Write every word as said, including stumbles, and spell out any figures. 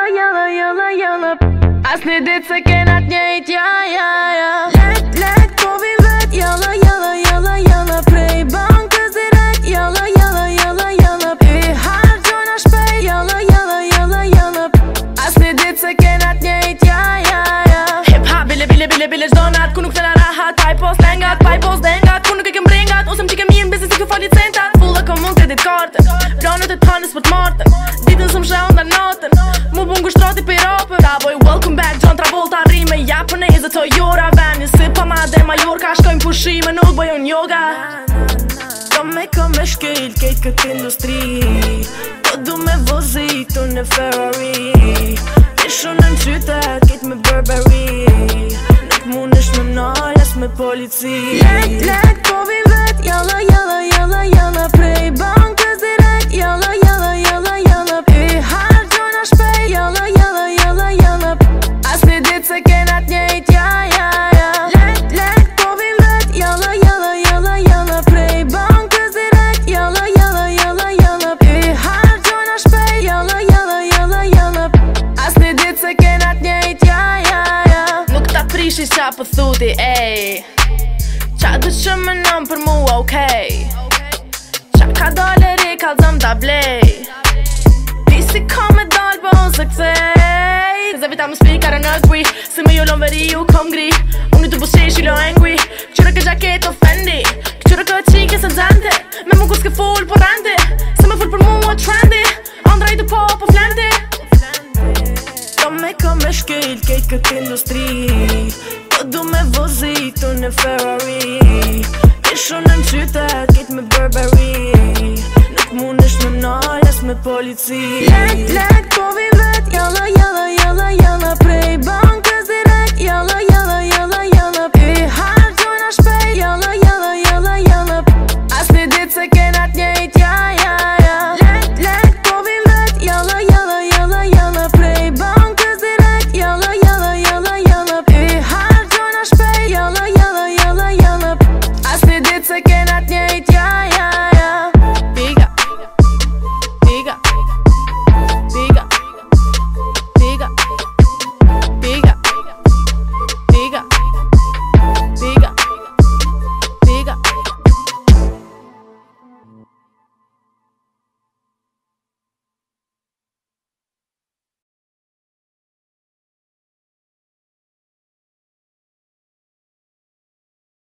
jalla, jalla, jalla, jalla. As një ditë se kena t'njejt, ja, ja, ja. Let, let, po vi vet, jalla, jalla, jalla, jalla. Prej bankës direkt, jalla, jalla, jalla, jalla. I hargjona shpejt, jalla, jalla, jalla, jalla. As një ditë se kena t'njejt, ja, ja, ja. Hip hop, bile, bile, bile, bile qdonat. Ku nuk të na rahat, pa i pos lengat, pa i pos dengat. Ku nuk e kem bringat, usëm që kem mirë në biznes i ku falit centat. Fulla kom mund kredit kartën, planët e t'hanës për t'martën. Ditën sëm shë onda natën, mu bungu shtrati për rapën. Da boy, welcome back, John Travolta rime. Japoneze të jora venjë, si pa ma dhe Majorka. Shkojmë pushime, nuk bëjon yoga. Kom me kom me shkejt kejt këtë industri. Po du me vozit unë në Ferrari. Ishun në qytet, kejt me Burberry. Nuk mund ish me mnall, as me polici. Let, let, po vi vet, jalla, jalla, jalla, jalla. Prej bankës direkt, jalla, jalla, jalla, jalla. I hargjona shpejt, jalla, jalla, jalla, jalla. As një ditë se kena t'njejt, ja, ja, ja. Let, let, po vi vet, jalla, jalla, jalla, jalla. Prej bankës direkt, jalla, jalla, jalla, jalla. I hargjona shpejt, jalla, jalla, jalla, jalla. As një ditë se kena t'njejt, ja, ja, ja. Nuk ta prishi qa po thuti, ej. Qa du që më nëm për mua, okej. Qa ka dole ri, kalzëm ta blej. Disi ka me dal, po unë se kthej. Cause every time I speak, I don't agree. Si me jo lon veri, ju kom gri. Unë të bushe, shilo angry. Këqyre kë gjaket o Fendi. Këqyre kë qike se zante. Me mu kus ke full po rande. Se me full për mua trendy. Andra i të po po flendi. Kom me kom me shkejt kejt këtë industri. Po du me vozit unë në Ferrari. Ishun në qytet, kejt me Burberry. Nuk mund ish me mnall, as me polici. Let, let, po vi